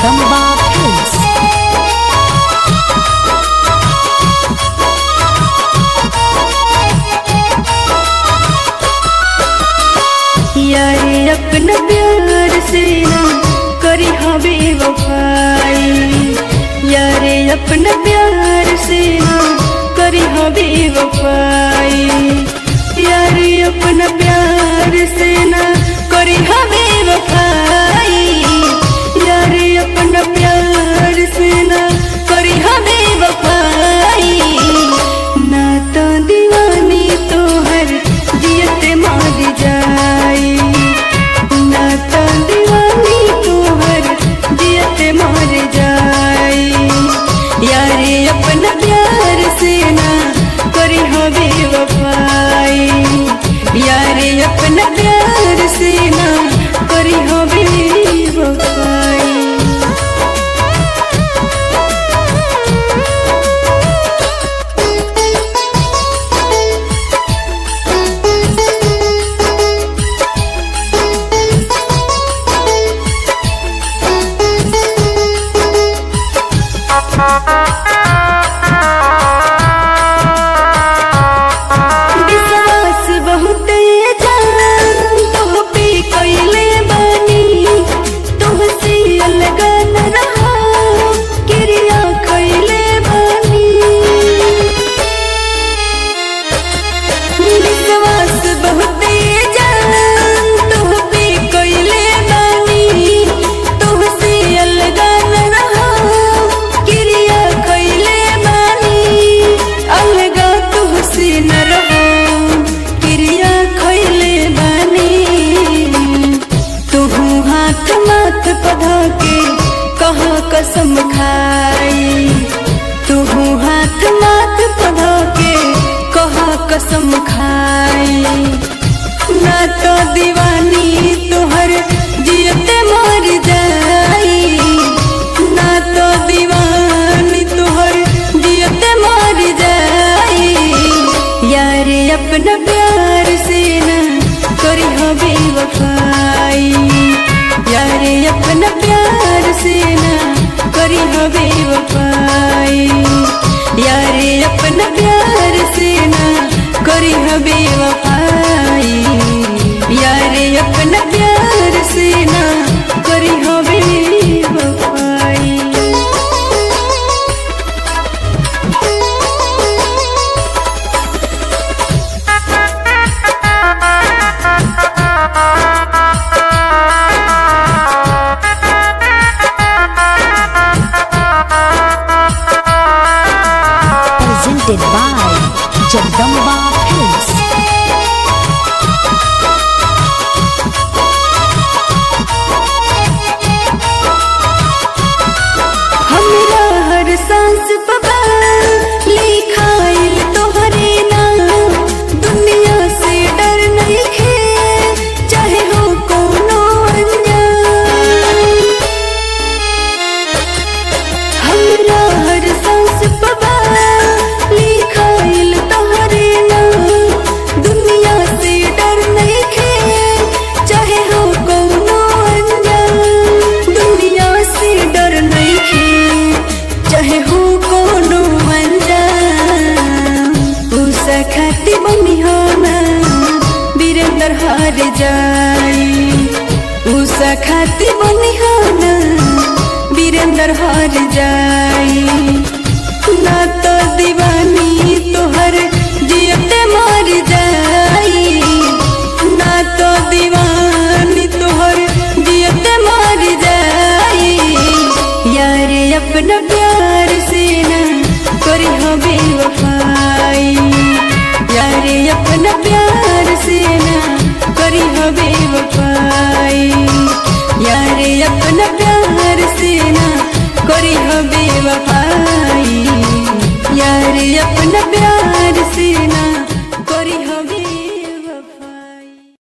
Jagdamba films. यारे अपना प्यार से ना करी हवे वफाई, यारे अपना प्यार से ना करी हवे वफाई, यारे अपना प्यार से ना करी हवे वफाई, यारे अपना प्यार से ना करी हवे वफाई। ना तो दीवानी तोहर जियते मार जाई, ना तो दीवानी तोहर जियते मार जाई, यारे अपना प्यार से ना करी हवे वफाई, यारे अपना प्यार से ना करी हवे वफाई। विश्वास बहुत जान तुह पे कइले बानी, तुहसे अलग न रहा क्रिया कइले बानी। विश्वास बहुत जान तुह पे कइले बानी, तुहसे अलग न रहा क्रिया कइले बानी, अलग तुहसे न रहा क्रिया खइले बानी। तुहू हाथ माथ पधा के कहा कसम खाई, तुहू हाथ माथ पधा के कहा कसम खाई। ना तो दीवानी तोहर जियते मर जाई, ना तो दीवानी तोहर जियते मर जाई, यारे अपना प्यार से ना करी हवे वफाई, यारे अपना प्यार से ना करी हवे वफाई, यारे अपना प्यार से ना करी हवे वफाई, यारे अपना प्यार से ना करी हवे वफाई। Presented by Jagdamba films. हमरा हर सांस पबा लिखाइल तोहरे नाम, दुनिया से डर नहीं खे चाहे हो कोनो अनजान। हमरा हर सांस पबा लिखाइल तोहरे नाम, दुनिया से डर नहीं खे चाहे हो कोनो अनजान, दुनिया से डर नहीं खे चाहे हो कोनो अनजान। उषा खाती बनी हो ना वीरेंद्र हार जाई, उषा खाती बनी हो ना वीरेंद्र हार जाई। ना तो दीवानी तोहर जियते मर जाई, ना तो दीवानी तोहर जियते मर जाई, यारे अपना प्यार से ना करी हवे वफाई, यारे अपना प्यार से ना करी हवे वफाई, यारे अपना प्यार से ना करी हवे वफाई, यारे अपना प्यार